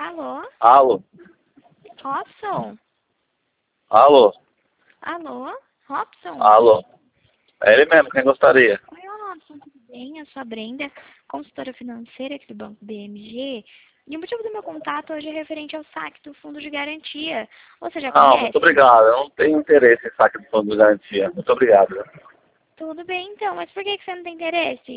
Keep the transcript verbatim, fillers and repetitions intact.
Alô? Alô? Robson? Alô? Alô? Robson? Alô? É ele mesmo, quem gostaria? Oi, Robson, tudo bem? Eu sou a Brenda, consultora financeira aqui do Banco B M G. E o motivo do meu contato hoje é referente ao saque do Fundo de Garantia. Você já Não, muito conhece? obrigado. Eu não tenho interesse em saque de fundo de garantia. Muito obrigado. Tudo bem, então. Mas por que que você não tem interesse?